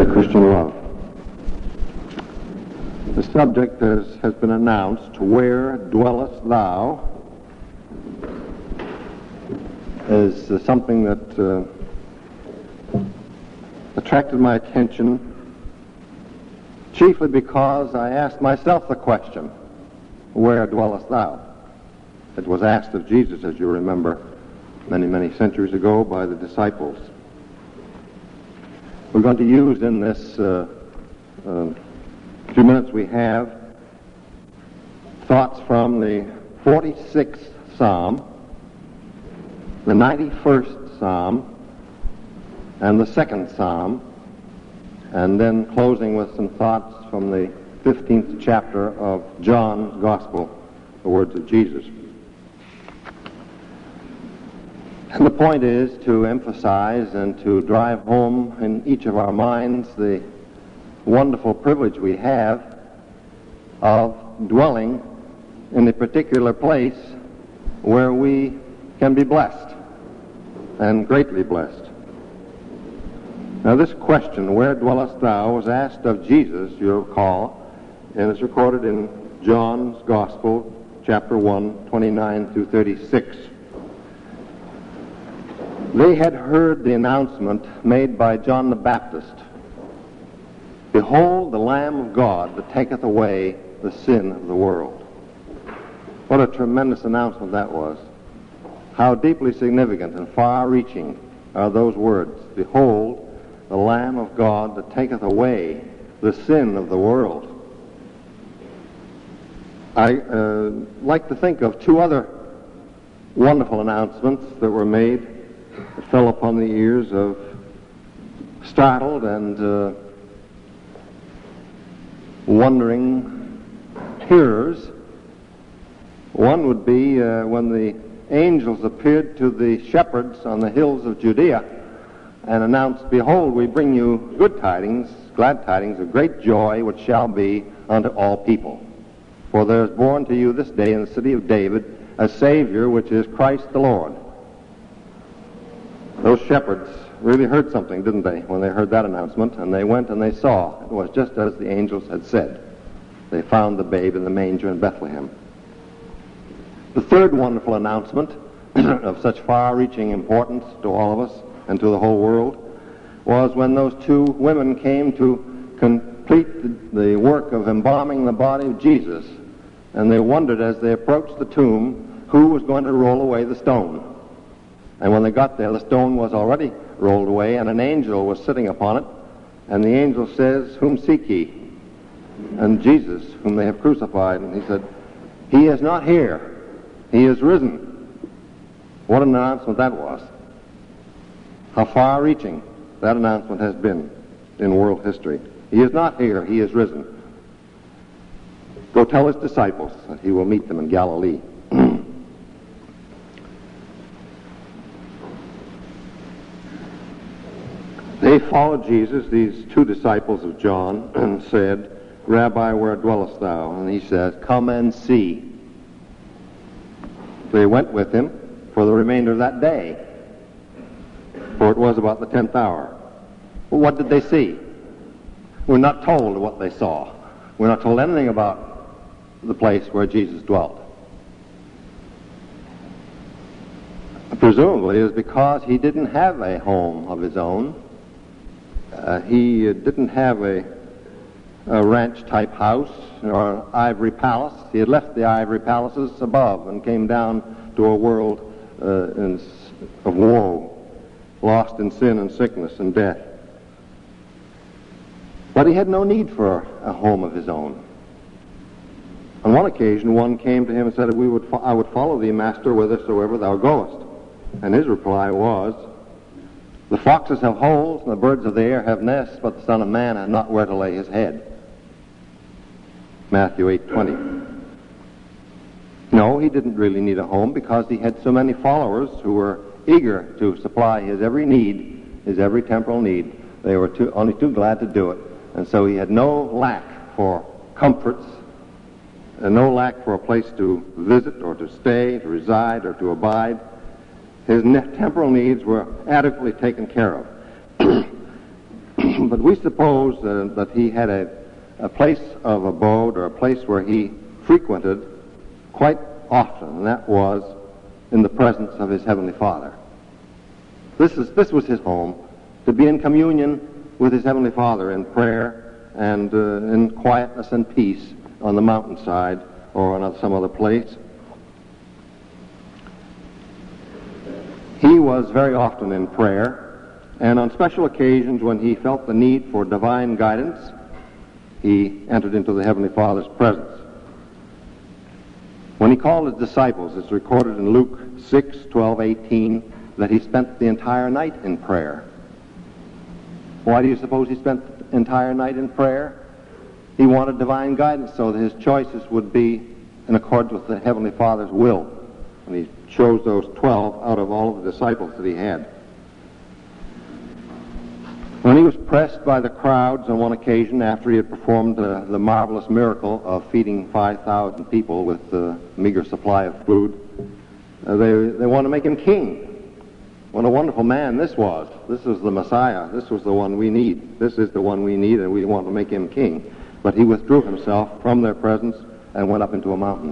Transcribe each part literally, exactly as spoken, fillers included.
Christian love. The subject has, has been announced, Where Dwellest Thou? Is uh, something that uh, attracted my attention chiefly because I asked myself the question, Where dwellest thou? It was asked of Jesus, as you remember, many, many centuries ago by the disciples. We're going to use in this uh, uh, few minutes we have thoughts from the forty-sixth Psalm, the ninety-first Psalm, and the second Psalm, and then closing with some thoughts from the fifteenth chapter of John's Gospel, the words of Jesus. And the point is to emphasize and to drive home in each of our minds the wonderful privilege we have of dwelling in a particular place where we can be blessed, and greatly blessed. Now this question, Where dwellest thou, was asked of Jesus, you'll recall, and it's recorded in John's Gospel, chapter one, twenty-nine through thirty-six. They had heard the announcement made by John the Baptist, Behold the Lamb of God that taketh away the sin of the world. What a tremendous announcement that was. How deeply significant and far-reaching are those words, Behold the Lamb of God that taketh away the sin of the world. I uh, like to think of two other wonderful announcements that were made that fell upon the ears of startled and uh, wondering hearers. One would be uh, when the angels appeared to the shepherds on the hills of Judea and announced, Behold, we bring you good tidings, glad tidings of great joy, which shall be unto all people. For there is born to you this day in the city of David a Savior, which is Christ the Lord. Those shepherds really heard something, didn't they, when they heard that announcement, and they went and they saw. It was just as the angels had said. They found the babe in the manger in Bethlehem. The third wonderful announcement of such far-reaching importance to all of us and to the whole world was when those two women came to complete the, the work of embalming the body of Jesus, and they wondered as they approached the tomb who was going to roll away the stone. And when they got there, the stone was already rolled away, and an angel was sitting upon it, and the angel says, Whom seek ye? And Jesus, whom they have crucified, and he said, He is not here. He is risen. What an announcement that was. How far-reaching that announcement has been in world history. He is not here. He is risen. Go tell his disciples that he will meet them in Galilee. They followed Jesus, these two disciples of John, and said, Rabbi, where dwellest thou? And he says, Come and see. They went with him for the remainder of that day, for it was about the tenth hour. Well, what did they see? We're not told what they saw. We're not told anything about the place where Jesus dwelt. Presumably it is because he didn't have a home of his own. Uh, he uh, didn't have a, a ranch-type house or an ivory palace. He had left the ivory palaces above and came down to a world uh, in, of woe, lost in sin and sickness and death. But he had no need for a home of his own. On one occasion, one came to him and said, "We would fo- I would follow thee, Master, whithersoever thou goest." And his reply was, "The foxes have holes, and the birds of the air have nests, but the Son of Man hath not where to lay his head." Matthew eight twenty. No, he didn't really need a home because he had so many followers who were eager to supply his every need, his every temporal need. They were too, only too glad to do it. And so he had no lack for comforts, and no lack for a place to visit or to stay, to reside or to abide. His temporal needs were adequately taken care of. But we suppose uh, that he had a, a place of abode, or a place where he frequented quite often, and that was in the presence of his Heavenly Father. This is this was his home, to be in communion with his Heavenly Father in prayer and uh, in quietness and peace on the mountainside or on some other place. He was very often in prayer, and on special occasions when he felt the need for divine guidance, he entered into the Heavenly Father's presence. When he called his disciples, it's recorded in Luke six, twelve, eighteen, that he spent the entire night in prayer. Why do you suppose he spent the entire night in prayer? He wanted divine guidance so that his choices would be in accordance with the Heavenly Father's will. And he chose those twelve out of all of the disciples that he had. When he was pressed by the crowds on one occasion after he had performed uh, the marvelous miracle of feeding five thousand people with a meager supply of food, uh, they, they wanted to make him king. What a wonderful man this was. This was the Messiah. This was the one we need. This is the one we need, and we want to make him king. But he withdrew himself from their presence and went up into a mountain.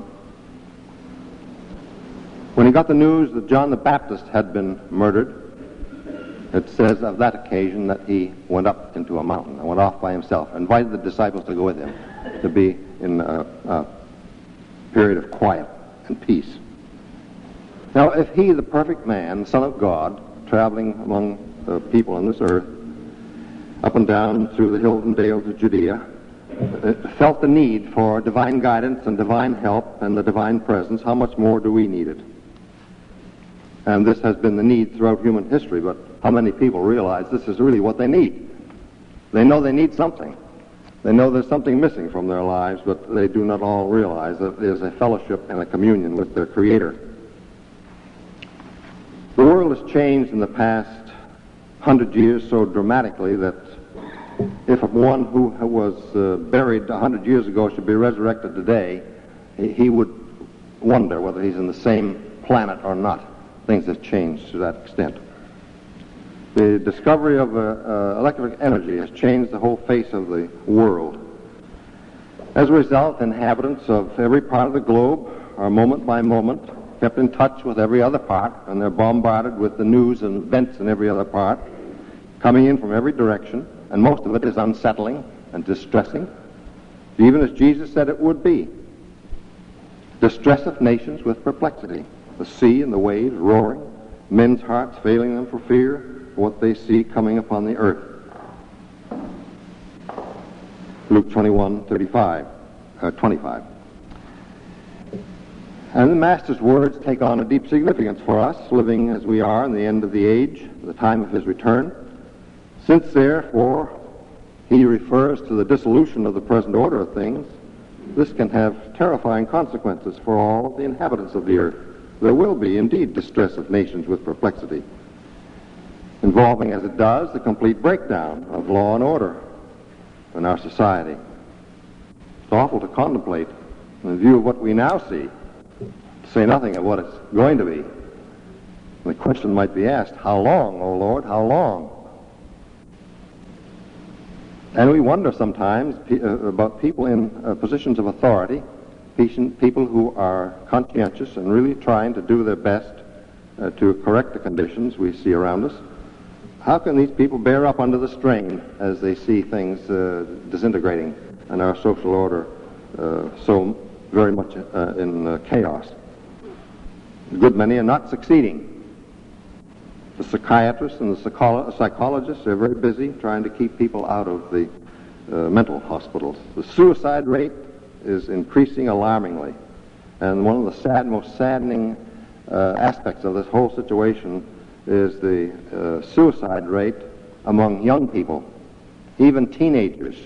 When he got the news that John the Baptist had been murdered, it says of that occasion that he went up into a mountain and went off by himself, invited the disciples to go with him, to be in a, a period of quiet and peace. Now, if he, the perfect man, the Son of God, traveling among the people on this earth, up and down through the hills and dales of Judea, felt the need for divine guidance and divine help and the divine presence, how much more do we need it? And this has been the need throughout human history, but how many people realize this is really what they need? They know they need something. They know there's something missing from their lives, but they do not all realize that there's a fellowship and a communion with their Creator. The world has changed in the past hundred years so dramatically that if one who was uh, buried a hundred years ago should be resurrected today, he, he would wonder whether he's in the same planet or not. Things have changed to that extent. The discovery of uh, uh, electric energy has changed the whole face of the world. As a result, inhabitants of every part of the globe are moment by moment kept in touch with every other part, and they're bombarded with the news and events in every other part, coming in from every direction, and most of it is unsettling and distressing, even as Jesus said it would be. Distresseth nations with perplexity, the sea and the waves roaring, men's hearts failing them for fear of what they see coming upon the earth. Luke twenty-one, thirty-five, uh, twenty-five. And the Master's words take on a deep significance for us, living as we are in the end of the age, the time of his return. Since, therefore, he refers to the dissolution of the present order of things, this can have terrifying consequences for all of the inhabitants of the earth. There will be, indeed, distress of nations with perplexity, involving, as it does, the complete breakdown of law and order in our society. It's awful to contemplate in view of what we now see, to say nothing of what it's going to be. The question might be asked, how long, O Lord, how long? And we wonder sometimes about people in uh, positions of authority, people who are conscientious and really trying to do their best uh, to correct the conditions we see around us. How can these people bear up under the strain as they see things uh, disintegrating and our social order uh, so very much uh, in uh, chaos? A good many are not succeeding. The psychiatrists and the psycholo- psychologists are very busy trying to keep people out of the uh, mental hospitals. The suicide rate is increasing alarmingly. And one of the sad, most saddening uh, aspects of this whole situation is the uh, suicide rate among young people, even teenagers.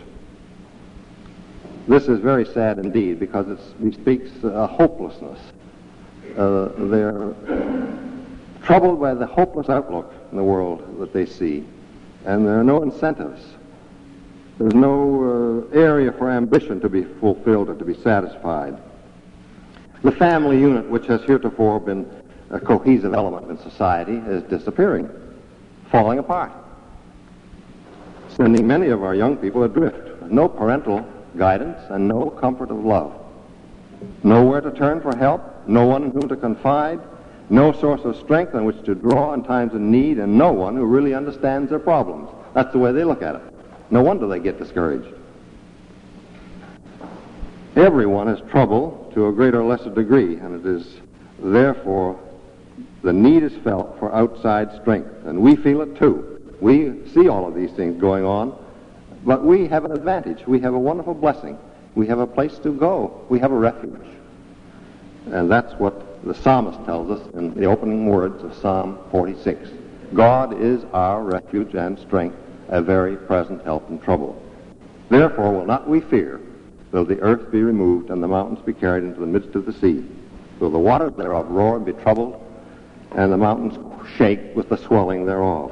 This is very sad indeed because it bespeaks a hopelessness. Uh, they're troubled by the hopeless outlook in the world that they see, and there are no incentives. There's no uh, area for ambition to be fulfilled or to be satisfied. The family unit, which has heretofore been a cohesive element in society, is disappearing, falling apart. sending many of our young people adrift, with no parental guidance and no comfort of love. Nowhere to turn for help, no one in whom to confide, no source of strength on which to draw in times of need, and no one who really understands their problems. That's the way they look at it. No wonder they get discouraged. Everyone has trouble to a greater or lesser degree, and it is therefore the need is felt for outside strength, and we feel it too. We see all of these things going on, but we have an advantage. We have a wonderful blessing. We have a place to go. We have a refuge. And that's what the psalmist tells us in the opening words of Psalm forty-six. God is our refuge and strength, a very present help in trouble. Therefore will not we fear, though the earth be removed and the mountains be carried into the midst of the sea, though the waters thereof roar and be troubled, and the mountains shake with the swelling thereof.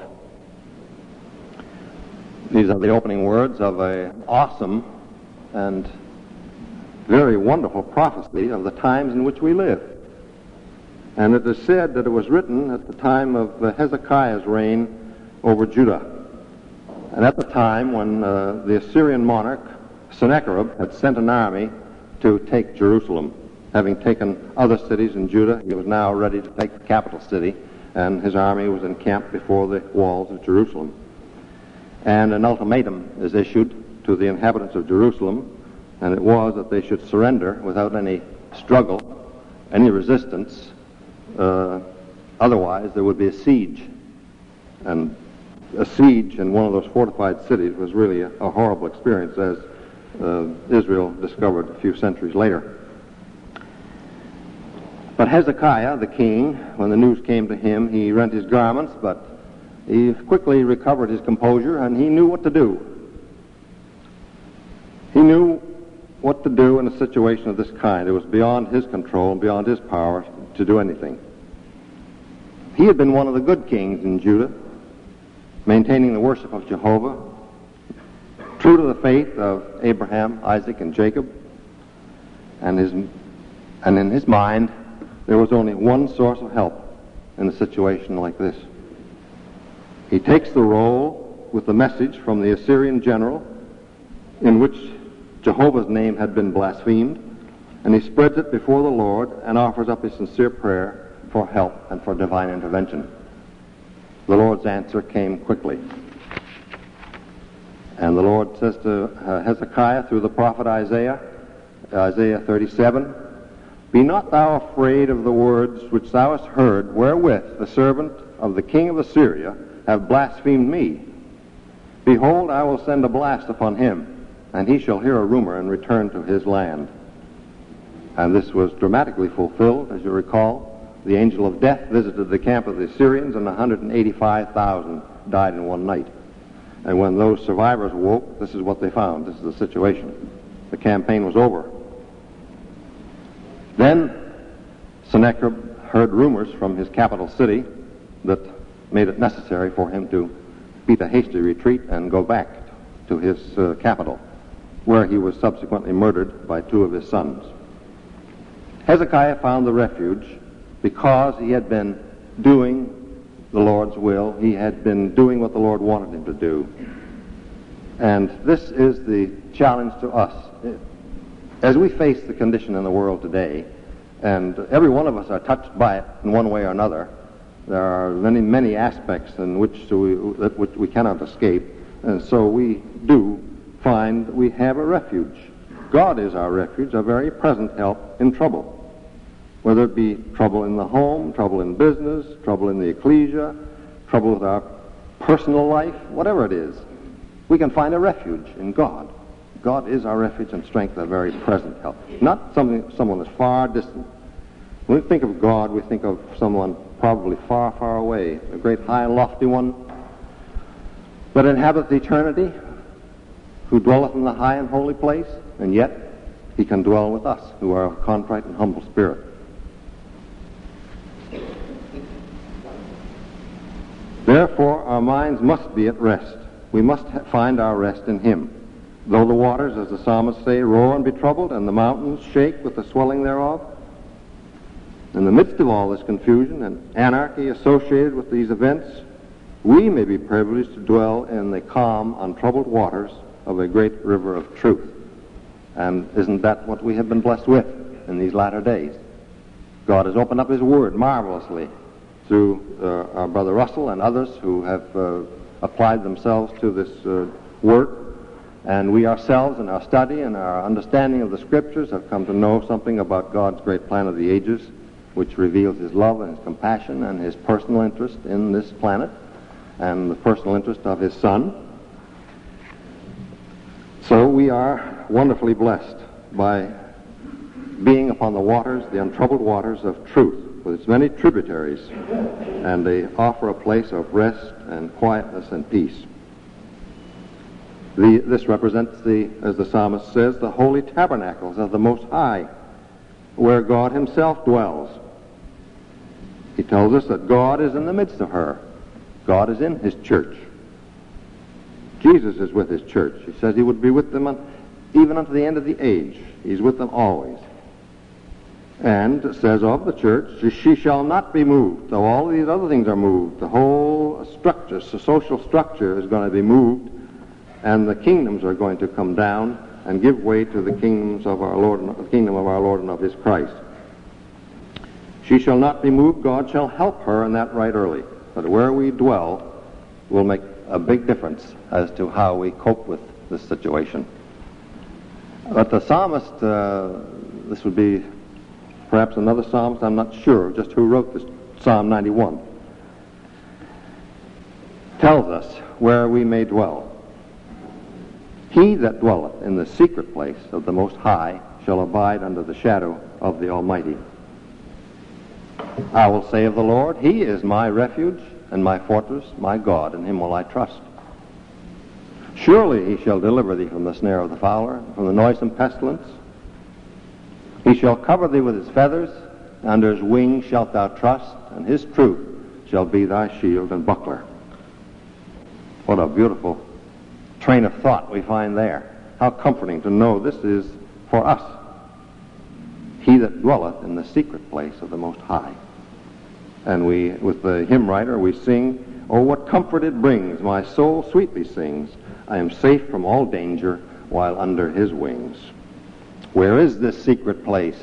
These are the opening words of an awesome and very wonderful prophecy of the times in which we live. And it is said that it was written at the time of uh, Hezekiah's reign over Judah. And at the time when uh, the Assyrian monarch Sennacherib had sent an army to take Jerusalem. Having taken other cities in Judah, he was now ready to take the capital city, and his army was encamped before the walls of Jerusalem. And an ultimatum is issued to the inhabitants of Jerusalem, and it was that they should surrender without any struggle, any resistance. Uh, otherwise, there would be a siege. And a siege in one of those fortified cities was really a, a horrible experience, as uh, Israel discovered a few centuries later. But Hezekiah, the king, when the news came to him, he rent his garments, but he quickly recovered his composure, and he knew what to do. He knew what to do in a situation of this kind. It was beyond his control and beyond his power to do anything. He had been one of the good kings in Judah, maintaining the worship of Jehovah, true to the faith of Abraham, Isaac, and Jacob. And his, and in his mind, there was only one source of help in a situation like this. He takes the roll with the message from the Assyrian general in which Jehovah's name had been blasphemed, and he spreads it before the Lord and offers up his sincere prayer for help and for divine intervention. The Lord's answer came quickly. And the Lord says to uh, Hezekiah through the prophet Isaiah, Isaiah thirty-seven, "Be not thou afraid of the words which thou hast heard, wherewith the servant of the king of Assyria have blasphemed me. Behold, I will send a blast upon him, and he shall hear a rumor and return to his land." And this was dramatically fulfilled, as you recall. The angel of death visited the camp of the Assyrians, and one hundred eighty-five thousand died in one night. And when those survivors woke, this is what they found. This is the situation. The campaign was over. Then Sennacherib heard rumors from his capital city that made it necessary for him to beat a hasty retreat and go back to his uh, capital, where he was subsequently murdered by two of his sons. Hezekiah found the refuge because he had been doing the Lord's will. He had been doing what the Lord wanted him to do. And this is the challenge to us. As we face the condition in the world today, and every one of us are touched by it in one way or another, there are many, many aspects in which we, that which we cannot escape, and so we do find that we have a refuge. God is our refuge, a very present help in trouble. Whether it be trouble in the home, trouble in business, trouble in the ecclesia, trouble with our personal life, whatever it is, we can find a refuge in God. God is our refuge and strength, a very present help. Not something, someone that's far distant. When we think of God, we think of someone probably far, far away, a great high and lofty one that inhabiteth eternity, who dwelleth in the high and holy place, and yet he can dwell with us, who are of contrite and humble spirit. Therefore, our minds must be at rest. We must ha- find our rest in him. Though the waters, as the psalmists say, roar and be troubled, and the mountains shake with the swelling thereof, in the midst of all this confusion and anarchy associated with these events, we may be privileged to dwell in the calm, untroubled waters of a great river of truth. And isn't that what we have been blessed with in these latter days? God has opened up his word marvelously through uh, our brother Russell and others who have uh, applied themselves to this uh, work. And we ourselves, in our study and our understanding of the Scriptures, have come to know something about God's great plan of the ages, which reveals his love and his compassion and his personal interest in this planet and the personal interest of his Son. So we are wonderfully blessed by being upon the waters, the untroubled waters of truth, with its many tributaries, and they offer a place of rest and quietness and peace. The, this represents, the, as the psalmist says, the holy tabernacles of the Most High, where God himself dwells. He tells us that God is in the midst of her. God is in his church. Jesus is with his church. He says he would be with them on, even unto the end of the age. He's with them always. And it says of the church, she shall not be moved. Though all these other things are moved, the whole structure, the social structure is going to be moved, and the kingdoms are going to come down and give way to the kingdoms of our Lord, the kingdom of our Lord and of his Christ. She shall not be moved. God shall help her in that right early. But where we dwell will make a big difference as to how we cope with this situation. But the psalmist, uh, this would be perhaps another psalmist, I'm not sure just who wrote this, Psalm ninety-one, tells us where we may dwell. He that dwelleth in the secret place of the Most High shall abide under the shadow of the Almighty. I will say of the Lord, he is my refuge and my fortress, my God, in him will I trust. Surely he shall deliver thee from the snare of the fowler, from the noisome pestilence. He shall cover thee with his feathers, under his wings shalt thou trust, and his truth shall be thy shield and buckler. What a beautiful train of thought we find there. How comforting to know this is for us. He that dwelleth in the secret place of the Most High. And we, with the hymn writer, we sing, oh, what comfort it brings, my soul sweetly sings, I am safe from all danger while under his wings. Where is this secret place?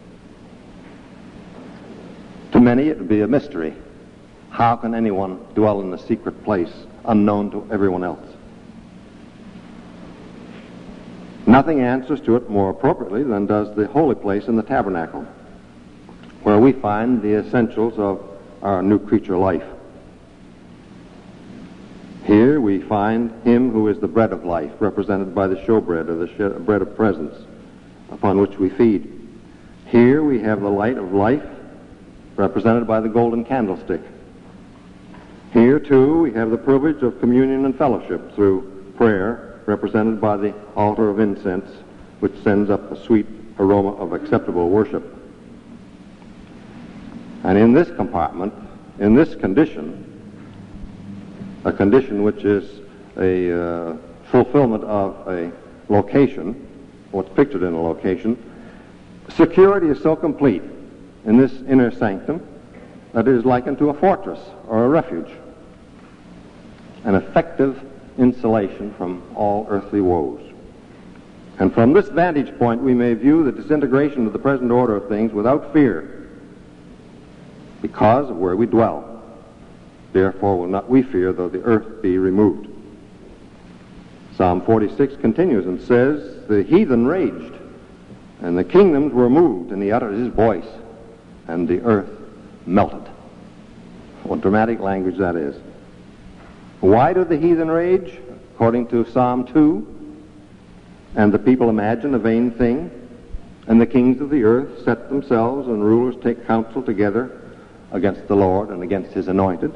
To many it would be a mystery. How can anyone dwell in the secret place unknown to everyone else? Nothing answers to it more appropriately than does the holy place in the tabernacle, where we find the essentials of our new creature life. Here we find him who is the bread of life, represented by the showbread, or the sh- bread of presence, upon which we feed. Here we have the light of life, represented by the golden candlestick. Here, too, we have the privilege of communion and fellowship through prayer, represented by the altar of incense, which sends up a sweet aroma of acceptable worship. And in this compartment, in this condition, a condition which is a uh, fulfillment of a location, what's pictured in a location, security is so complete in this inner sanctum that it is likened to a fortress or a refuge, an effective insulation from all earthly woes. And from this vantage point we may view the disintegration of the present order of things without fear, because of where we dwell. Therefore will not we fear, though the earth be removed. Psalm forty-six continues and says, the heathen raged, and the kingdoms were moved, and he uttered his voice, and the earth melted. What dramatic language that is. Why do the heathen rage? According to Psalm two, and the people imagine a vain thing, and the kings of the earth set themselves, and rulers take counsel together against the Lord and against his anointed.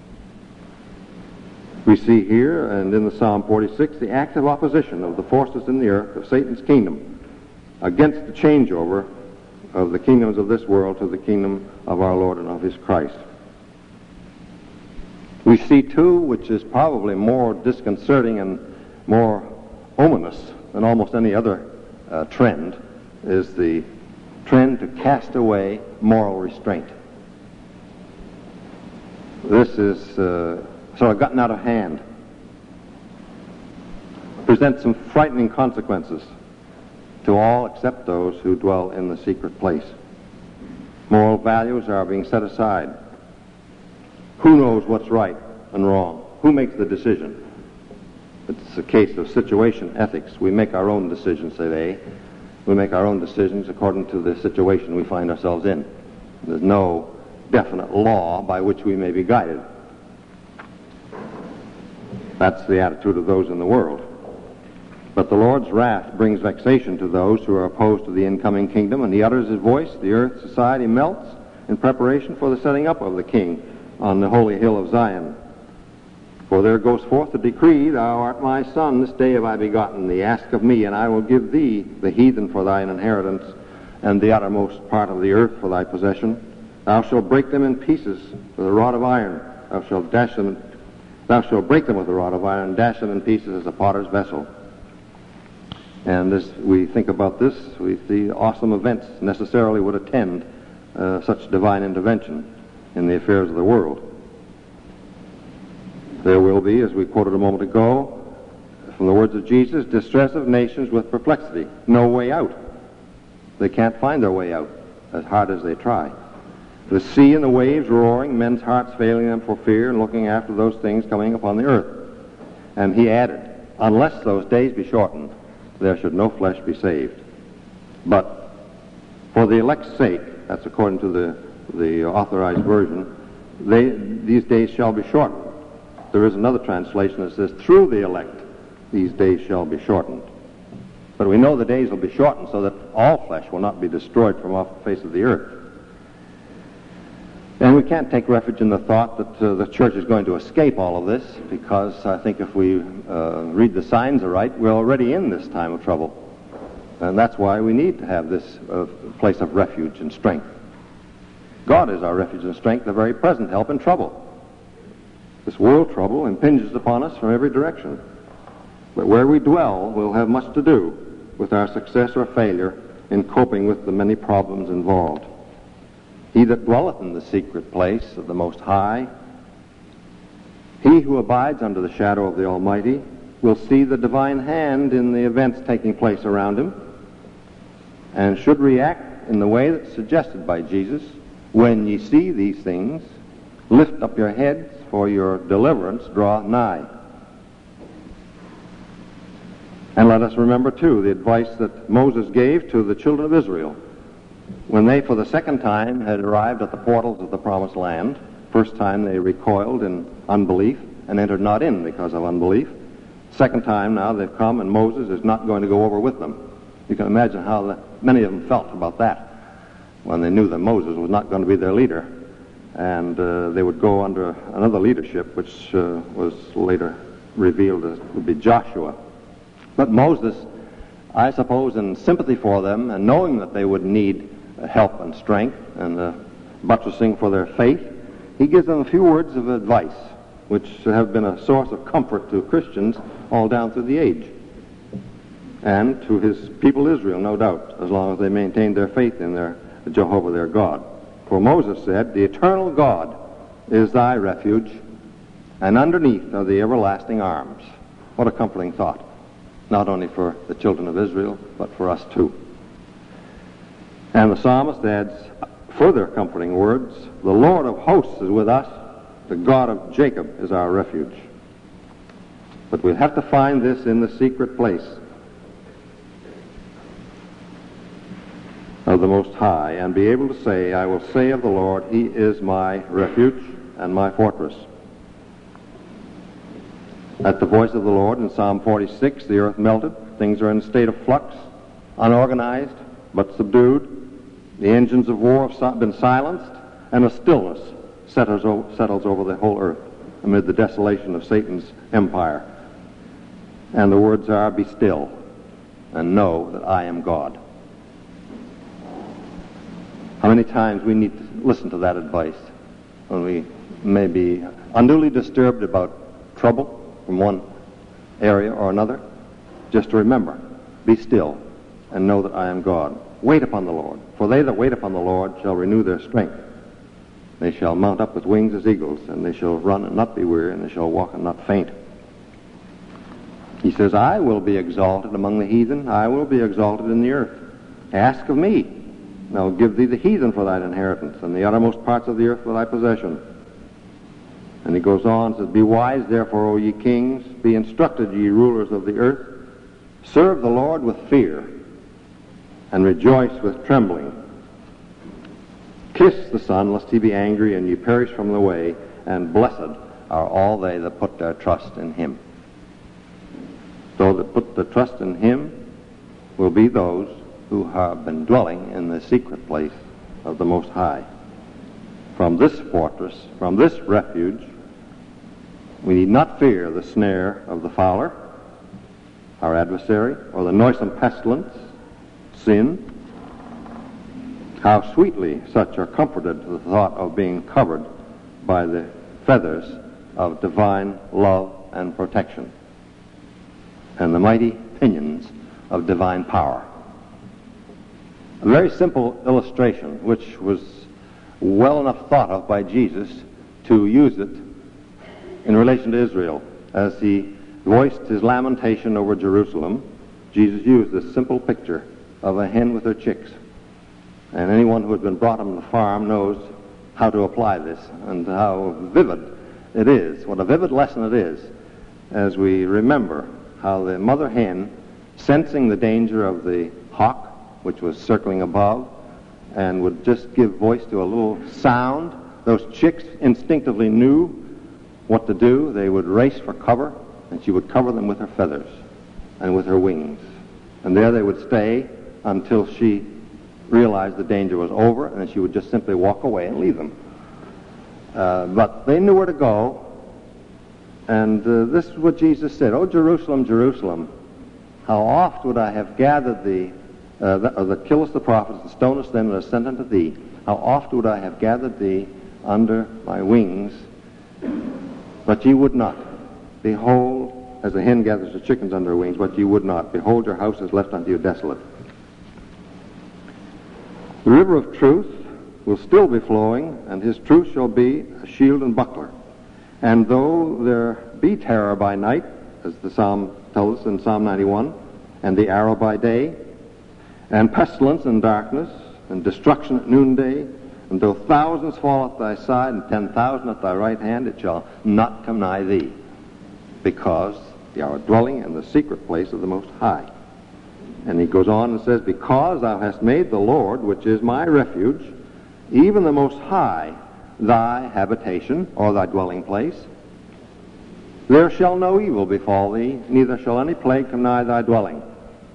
We see here, and in the Psalm forty-six, the active opposition of the forces in the earth of Satan's kingdom against the changeover of the kingdoms of this world to the kingdom of our Lord and of his Christ. We see, too, which is probably more disconcerting and more ominous than almost any other uh, trend, is the trend to cast away moral restraint. This is uh, sort of gotten out of hand. Presents some frightening consequences to all except those who dwell in the secret place. Moral values are being set aside. Who knows what's right and wrong? Who makes the decision? It's a case of situation ethics. We make our own decisions, say they. We make our own decisions according to the situation we find ourselves in. There's no definite law by which we may be guided. That's the attitude of those in the world. But the Lord's wrath brings vexation to those who are opposed to the incoming kingdom, and he utters his voice, the earth society melts in preparation for the setting up of the King on the holy hill of Zion. For there goes forth the decree, thou art my son, this day have I begotten thee, ask of me, and I will give thee the heathen for thine inheritance, and the uttermost part of the earth for thy possession. Thou shalt break them in pieces with a rod of iron, thou shalt dash them, thou shalt break them with a rod of iron, and dash them in pieces as a potter's vessel. And as we think about this, we see awesome events necessarily would attend uh, such divine intervention in the affairs of the world. There will be, as we quoted a moment ago, from the words of Jesus, distress of nations with perplexity. No way out. They can't find their way out, as hard as they try. The sea and the waves roaring, men's hearts failing them for fear and looking after those things coming upon the earth. And he added, unless those days be shortened, there should no flesh be saved. But for the elect's sake, that's according to the, the authorized version, they, these days shall be shortened. There is another translation that says, through the elect, these days shall be shortened. But we know the days will be shortened so that all flesh will not be destroyed from off the face of the earth. And we can't take refuge in the thought that uh, the church is going to escape all of this, because I think if we uh, read the signs aright, we're already in this time of trouble. And that's why we need to have this uh, place of refuge and strength. God is our refuge and strength, the very present help in trouble. This world trouble impinges upon us from every direction. But where we dwell will have much to do with our success or failure in coping with the many problems involved. He that dwelleth in the secret place of the Most High, he who abides under the shadow of the Almighty, will see the divine hand in the events taking place around him, and should react in the way that's suggested by Jesus. When ye see these things, lift up your heads, for your deliverance draweth nigh. And let us remember, too, the advice that Moses gave to the children of Israel when they, for the second time, had arrived at the portals of the Promised Land. First time they recoiled in unbelief and entered not in because of unbelief. Second time now they've come, and Moses is not going to go over with them. You can imagine how the, many of them felt about that when they knew that Moses was not going to be their leader, and uh, they would go under another leadership, which uh, was later revealed as would be Joshua. But Moses, I suppose, in sympathy for them and knowing that they would need help and strength and uh, buttressing for their faith, he gives them a few words of advice which have been a source of comfort to Christians all down through the age, and to his people Israel, no doubt, as long as they maintained their faith in their Jehovah their God. For Moses said, the eternal God is thy refuge, and underneath are the everlasting arms. What a comforting thought, not only for the children of Israel, but for us too. And the psalmist adds further comforting words, the Lord of hosts is with us, the God of Jacob is our refuge. But we'll have to find this in the secret place of the Most High, and be able to say, I will say of the Lord, he is my refuge and my fortress. At the voice of the Lord in Psalm forty-six, the earth melted, things are in a state of flux, unorganized, but subdued. The engines of war have been silenced, and a stillness settles over the whole earth amid the desolation of Satan's empire. And the words are, be still, and know that I am God. How many times we need to listen to that advice when we may be unduly disturbed about trouble from one area or another? Just to remember, be still, and know that I am God. Wait upon the Lord, for they that wait upon the Lord shall renew their strength. They shall mount up with wings as eagles, and they shall run and not be weary, and they shall walk and not faint. He says, I will be exalted among the heathen. I will be exalted in the earth. Ask of me, and I will give thee the heathen for thine inheritance, and the uttermost parts of the earth for thy possession. And he goes on and says, Be wise, therefore, O ye kings. Be instructed, ye rulers of the earth. Serve the Lord with fear, and rejoice with trembling. Kiss the Son, lest he be angry, and ye perish from the way, and blessed are all they that put their trust in him. Those that put their trust in him will be those who have been dwelling in the secret place of the Most High. From this fortress, from this refuge, we need not fear the snare of the fowler, our adversary, or the noisome pestilence, sin. How sweetly such are comforted to the thought of being covered by the feathers of divine love and protection, and the mighty pinions of divine power. A very simple illustration, which was well enough thought of by Jesus to use it in relation to Israel. As he voiced his lamentation over Jerusalem, Jesus used this simple picture of a hen with her chicks. And anyone who has been brought on the farm knows how to apply this and how vivid it is, what a vivid lesson it is, as we remember how the mother hen, sensing the danger of the hawk, which was circling above, and would just give voice to a little sound, those chicks instinctively knew what to do. They would race for cover, and she would cover them with her feathers and with her wings. And there they would stay until she realized the danger was over, and then she would just simply walk away and leave them. Uh, but they knew where to go, and uh, this is what Jesus said, O Jerusalem, Jerusalem, how oft would I have gathered thee, uh, that, uh, that killest the prophets and stonest them that are sent unto thee, how oft would I have gathered thee under my wings, but ye would not. Behold, as a hen gathers the chickens under her wings, but ye would not. Behold, your house is left unto you desolate. The river of truth will still be flowing, and his truth shall be a shield and buckler. And though there be terror by night, as the psalm tells us in Psalm ninety-one, and the arrow by day, and pestilence and darkness, and destruction at noonday, and though thousands fall at thy side, and ten thousand at thy right hand, it shall not come nigh thee, because thou art dwelling in the secret place of the Most High. And he goes on and says, Because thou hast made the Lord, which is my refuge, even the Most High, thy habitation, or thy dwelling place, there shall no evil befall thee, neither shall any plague come nigh thy dwelling.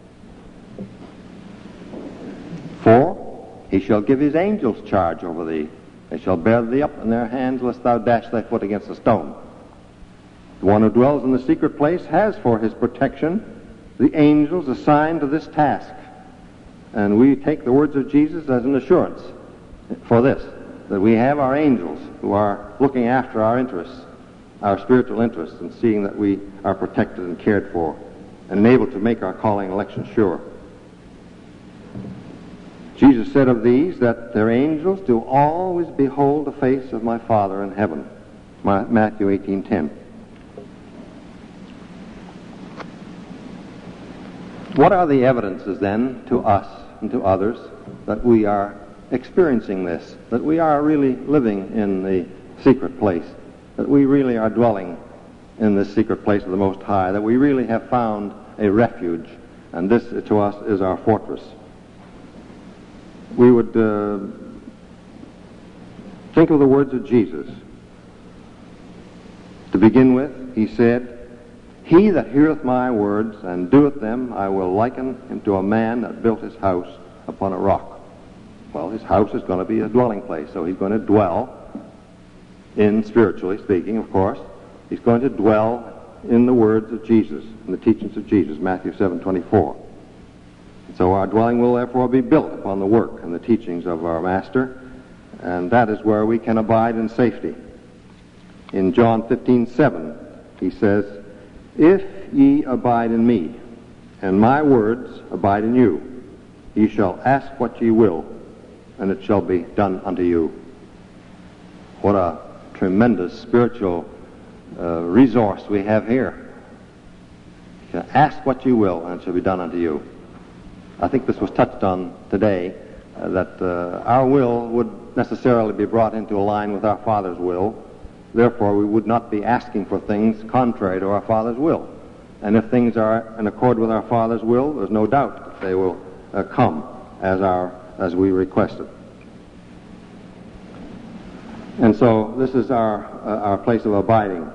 For he shall give his angels charge over thee. They shall bear thee up in their hands, lest thou dash thy foot against a stone. The one who dwells in the secret place has for his protection the angels assigned to this task. And we take the words of Jesus as an assurance for this, that we have our angels who are looking after our interests, our spiritual interests, and seeing that we are protected and cared for, and enabled to make our calling and election sure. Jesus said of these that their angels do always behold the face of my Father in heaven. Matthew eighteen ten. What are the evidences then to us and to others that we are experiencing this, that we are really living in the secret place, that we really are dwelling in this secret place of the Most High, that we really have found a refuge, and this to us is our fortress? We would uh, think of the words of Jesus. To begin with, he said, He that heareth my words and doeth them, I will liken him to a man that built his house upon a rock. Well, his house is going to be a dwelling place, so he's going to dwell in, spiritually speaking, of course, he's going to dwell in the words of Jesus, in the teachings of Jesus, Matthew seven twenty-four. So our dwelling will therefore be built upon the work and the teachings of our Master, and that is where we can abide in safety. In John fifteen seven, he says, If ye abide in me, and my words abide in you, ye shall ask what ye will, and it shall be done unto you. What a tremendous spiritual uh, resource we have here. Ask what you will, and it shall be done unto you. I think this was touched on today, uh, that uh, our will would necessarily be brought into a line with our Father's will. Therefore, we would not be asking for things contrary to our Father's will. And if things are in accord with our Father's will, there's no doubt that they will uh, come as our as we requested. And so this is our uh, our place of abiding.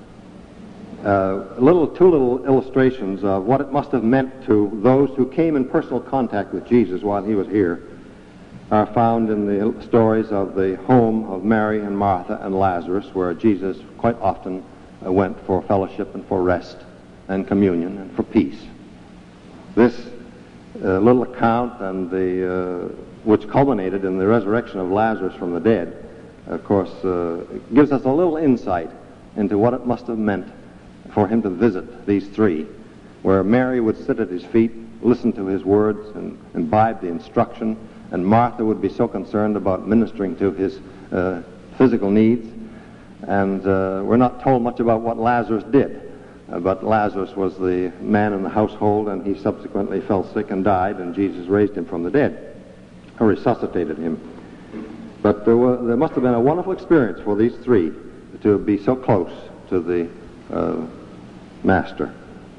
Uh, little two little illustrations of what it must have meant to those who came in personal contact with Jesus while he was here are found in the stories of the home of Mary and Martha and Lazarus, where Jesus quite often uh, went for fellowship and for rest and communion and for peace. This uh, little account, and the uh, which culminated in the resurrection of Lazarus from the dead, of course, uh, gives us a little insight into what it must have meant for him to visit these three, where Mary would sit at his feet, listen to his words, and imbibe the instruction, and Martha would be so concerned about ministering to his uh, physical needs. And uh, we're not told much about what Lazarus did, uh, but Lazarus was the man in the household, and he subsequently fell sick and died, and Jesus raised him from the dead, or resuscitated him. But there, were, there must have been a wonderful experience for these three to be so close to the uh, Master,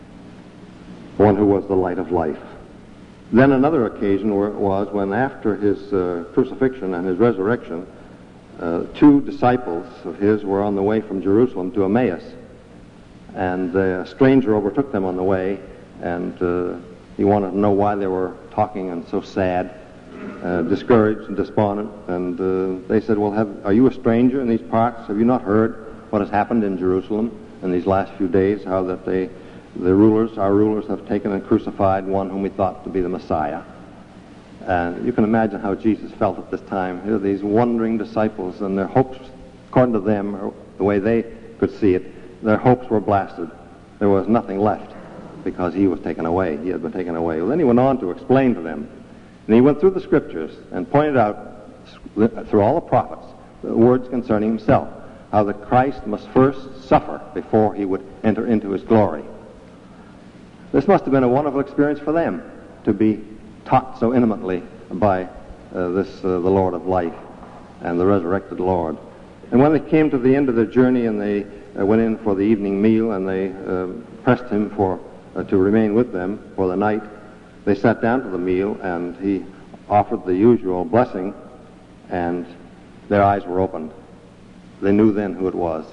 one who was the light of life. Then another occasion where it was when, after his uh, crucifixion and his resurrection, uh, two disciples of his were on the way from Jerusalem to Emmaus, and a stranger overtook them on the way, and uh, he wanted to know why they were talking and so sad, uh, discouraged and despondent. And uh, they said, well, have, are you a stranger in these parts? Have you not heard what has happened in Jerusalem in these last few days, how that they, the rulers, our rulers, have taken and crucified one whom we thought to be the Messiah? And you can imagine how Jesus felt at this time. Here are these wondering disciples, and their hopes, according to them, or the way they could see it, their hopes were blasted. There was nothing left because he was taken away. He had been taken away. Well, then he went on to explain to them. And he went through the scriptures and pointed out through all the prophets the words concerning himself, how the Christ must first suffer before he would enter into his glory. This must have been a wonderful experience for them, to be taught so intimately by uh, this, uh, the Lord of life and the resurrected Lord. And when they came to the end of their journey and they uh, went in for the evening meal, and they uh, pressed him for uh, to remain with them for the night, they sat down to the meal, and he offered the usual blessing, and their eyes were opened. They knew then who it was.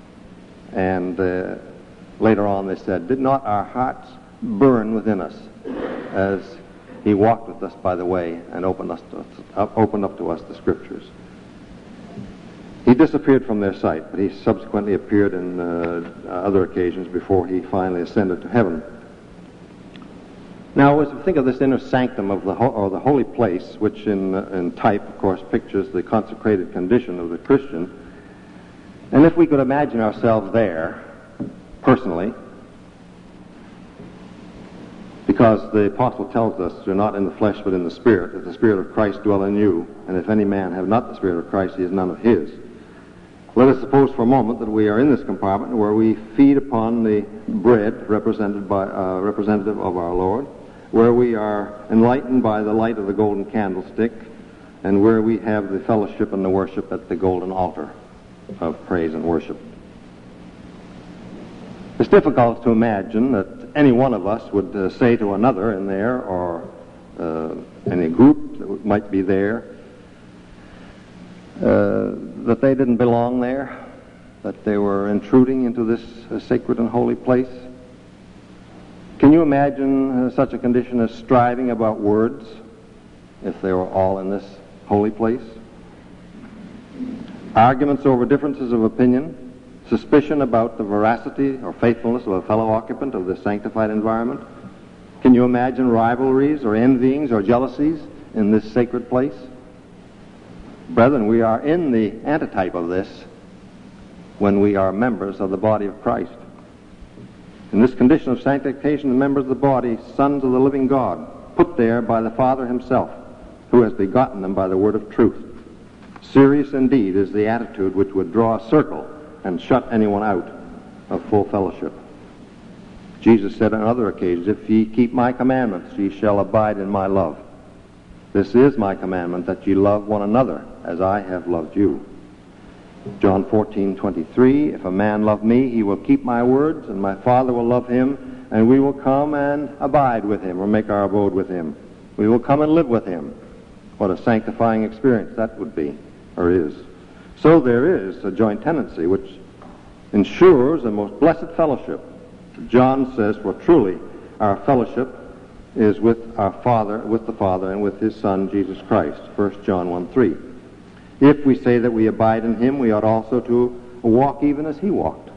And uh, later on they said, did not our hearts burn within us as he walked with us by the way and opened, us to, uh, opened up to us the scriptures? He disappeared from their sight, but he subsequently appeared in uh, other occasions before he finally ascended to heaven. Now, as we think of this inner sanctum of the ho- or the holy place, which in, uh, in type, of course, pictures the consecrated condition of the Christian, and if we could imagine ourselves there, personally, because the apostle tells us you're not in the flesh but in the Spirit, if the Spirit of Christ dwell in you, and if any man have not the Spirit of Christ, he is none of his. Let us suppose for a moment that we are in this compartment where we feed upon the bread represented by uh, representative of our Lord, where we are enlightened by the light of the golden candlestick, and where we have the fellowship and the worship at the golden altar of praise and worship. It's difficult to imagine that any one of us would uh, say to another in there, or uh, any group that might be there, uh, that they didn't belong there, that they were intruding into this uh, sacred and holy place. Can you imagine uh, such a condition as striving about words if they were all in this holy place? Arguments over differences of opinion, suspicion about the veracity or faithfulness of a fellow occupant of this sanctified environment. Can you imagine rivalries or envyings or jealousies in this sacred place? Brethren, we are in the antitype of this when we are members of the body of Christ. In this condition of sanctification, the members of the body, sons of the living God, put there by the Father himself, who has begotten them by the word of truth. Serious indeed is the attitude which would draw a circle and shut anyone out of full fellowship. Jesus said on other occasions, "If ye keep my commandments, ye shall abide in my love. This is my commandment, that ye love one another as I have loved you." John fourteen twenty-three, "If a man love me, he will keep my words, and my Father will love him, and we will come and abide with him," or make our abode with him. We will come and live with him. What a sanctifying experience that would be, or is. So there is a joint tenancy which ensures a most blessed fellowship. John says, "For truly our fellowship is with our Father, with the Father, and with his Son, Jesus Christ." First John one three. "If we say that we abide in him, we ought also to walk even as he walked.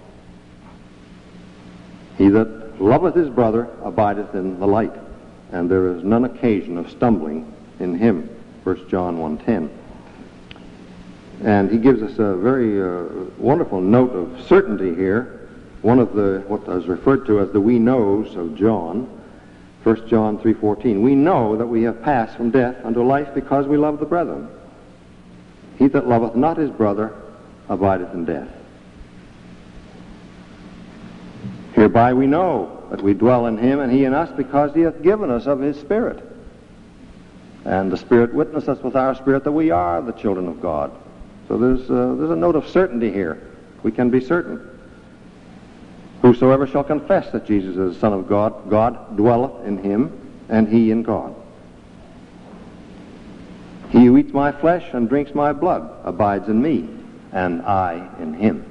He that loveth his brother abideth in the light, and there is none occasion of stumbling in him." First John one ten. And he gives us a very uh, wonderful note of certainty here. One of the, what is referred to as the we knows of John, First John three fourteen. "We know that we have passed from death unto life because we love the brethren. He that loveth not his brother abideth in death." "Hereby we know that we dwell in him, and he in us, because he hath given us of his Spirit. And the Spirit witnesseth with our spirit that we are the children of God." So there's, uh, there's a note of certainty here. We can be certain. "Whosoever shall confess that Jesus is the Son of God, God dwelleth in him, and he in God. He who eats my flesh and drinks my blood abides in me, and I in him."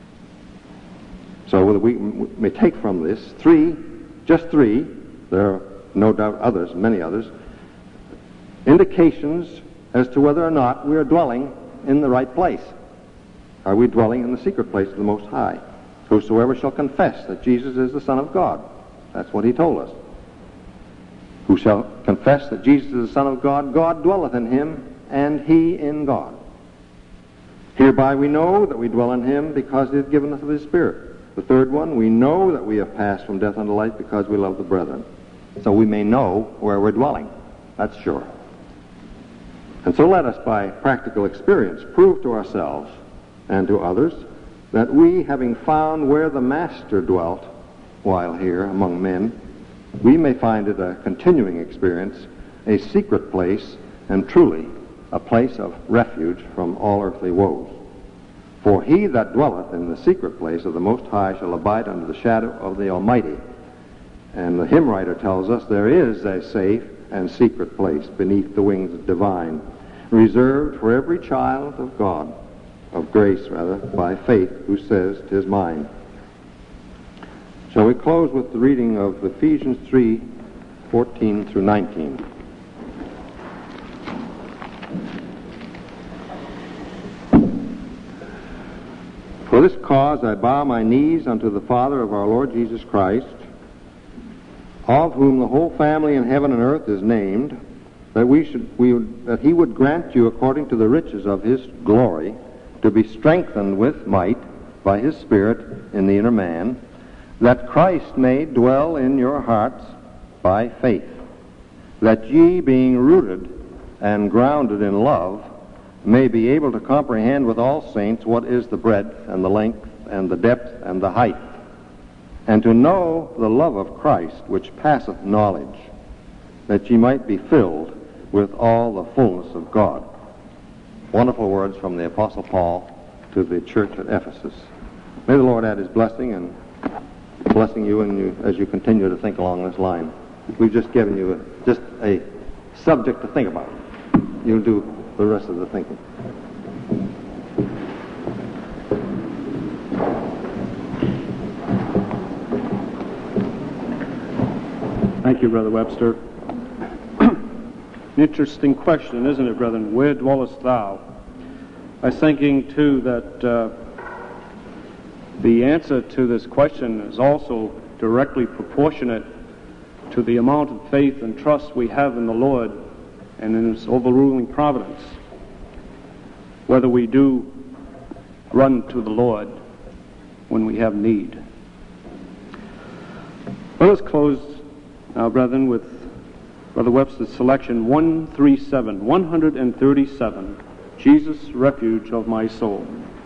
So we may take from this three, just three, there are no doubt others, many others, indications as to whether or not we are dwelling in the right place. Are we dwelling in the secret place of the Most High? "Whosoever shall confess that Jesus is the Son of God." That's what he told us. "Who shall confess that Jesus is the Son of God, God dwelleth in him, and he in God. Hereby we know that we dwell in him, because he hath given us of his Spirit." The third one, "We know that we have passed from death unto life, because we love the brethren." So we may know where we're dwelling. That's sure. And so let us, by practical experience, prove to ourselves and to others that we, having found where the Master dwelt while here among men, we may find it a continuing experience, a secret place, and truly a place of refuge from all earthly woes. "For he that dwelleth in the secret place of the Most High shall abide under the shadow of the Almighty." And the hymn writer tells us there is a safe and secret place beneath the wings divine, reserved for every child of God, of grace rather, by faith, who says, "'Tis mine." Shall we close with the reading of Ephesians three fourteen through nineteen? "For this cause I bow my knees unto the Father of our Lord Jesus Christ, of whom the whole family in heaven and earth is named, that we should, we would, that he would grant you according to the riches of his glory, to be strengthened with might by his Spirit in the inner man, that Christ may dwell in your hearts by faith, that ye, being rooted and grounded in love, may be able to comprehend with all saints what is the breadth and the length and the depth and the height, and to know the love of Christ, which passeth knowledge, that ye might be filled with all the fullness of God." Wonderful words from the Apostle Paul to the church at Ephesus. May the Lord add his blessing and blessing you, and you as you continue to think along this line. We've just given you a, just a subject to think about. You'll do the rest of the thinking. Thank you, Brother Webster. Interesting question, isn't it, brethren? Where dwellest thou? I was thinking, too, that uh, the answer to this question is also directly proportionate to the amount of faith and trust we have in the Lord and in his overruling providence. Whether we do run to the Lord when we have need. Let us close now, brethren, with Brother Webster's selection one thirty-seven, one thirty-seven, Jesus, refuge of my soul.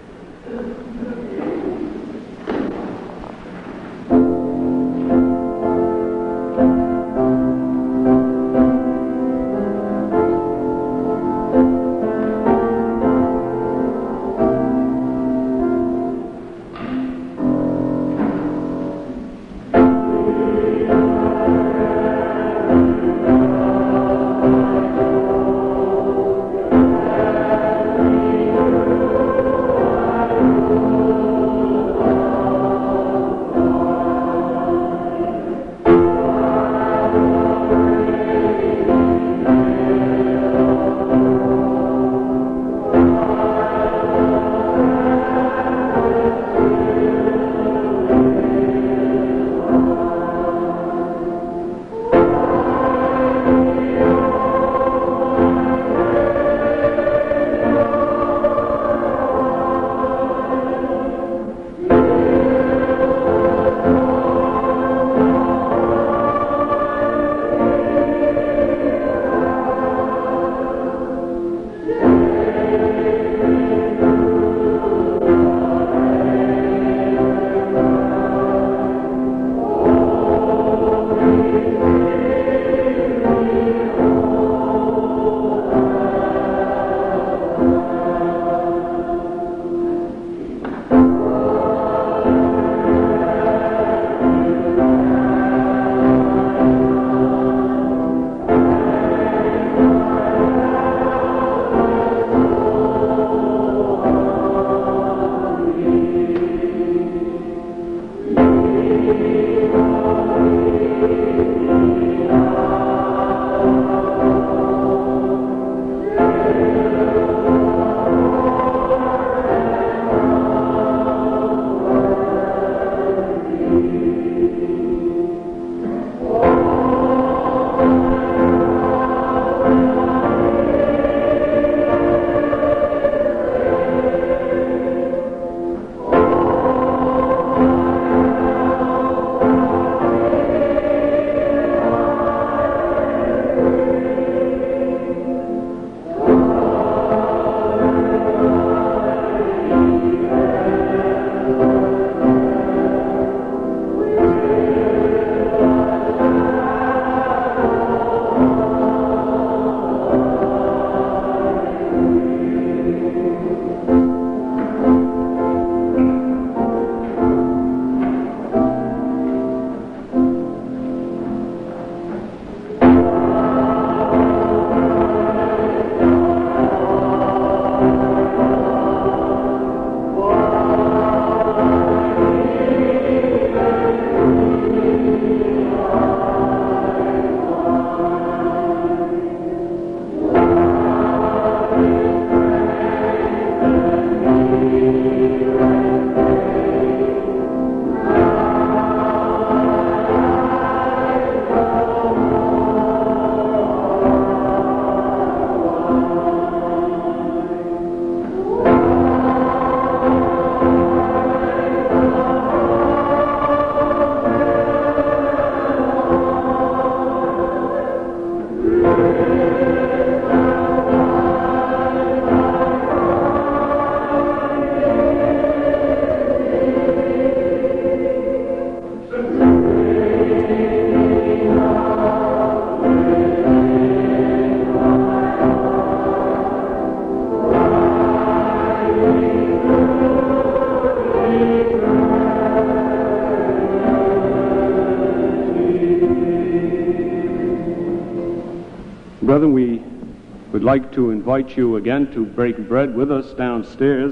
Brethren, we would like to invite you again to break bread with us downstairs.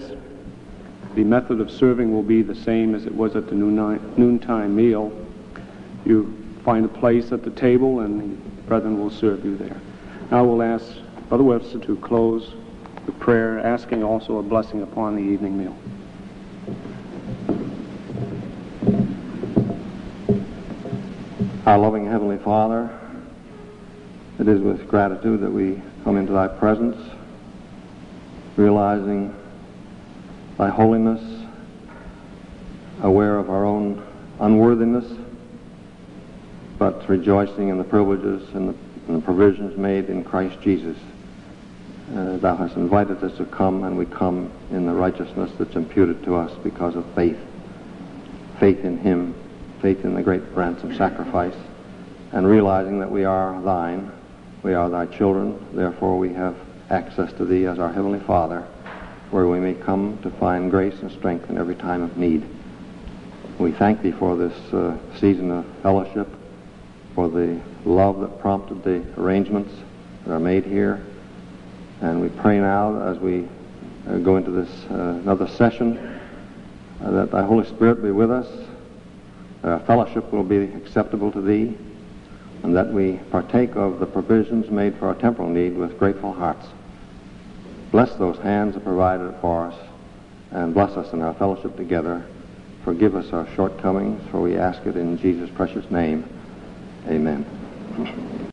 The method of serving will be the same as it was at the noontime meal. You find a place at the table and the brethren will serve you there. Now we'll ask Brother Webster to close the prayer, asking also a blessing upon the evening meal. Our loving Heavenly Father, it is with gratitude that we come into Thy presence, realizing Thy holiness, aware of our own unworthiness, but rejoicing in the privileges and the, and the provisions made in Christ Jesus Uh, thou hast invited us to come, and we come in the righteousness that's imputed to us because of faith. Faith in him, faith in the great ransom sacrifice, and realizing that we are thine, we are thy children, therefore we have access to thee as our Heavenly Father, where we may come to find grace and strength in every time of need. We thank thee for this uh, season of fellowship, for the love that prompted the arrangements that are made here. And we pray now as we uh, go into this uh, another session uh, that thy Holy Spirit be with us, that our fellowship will be acceptable to thee, and that we partake of the provisions made for our temporal need with grateful hearts. Bless those hands that provided it for us, and bless us in our fellowship together. Forgive us our shortcomings, for we ask it in Jesus' precious name. Amen.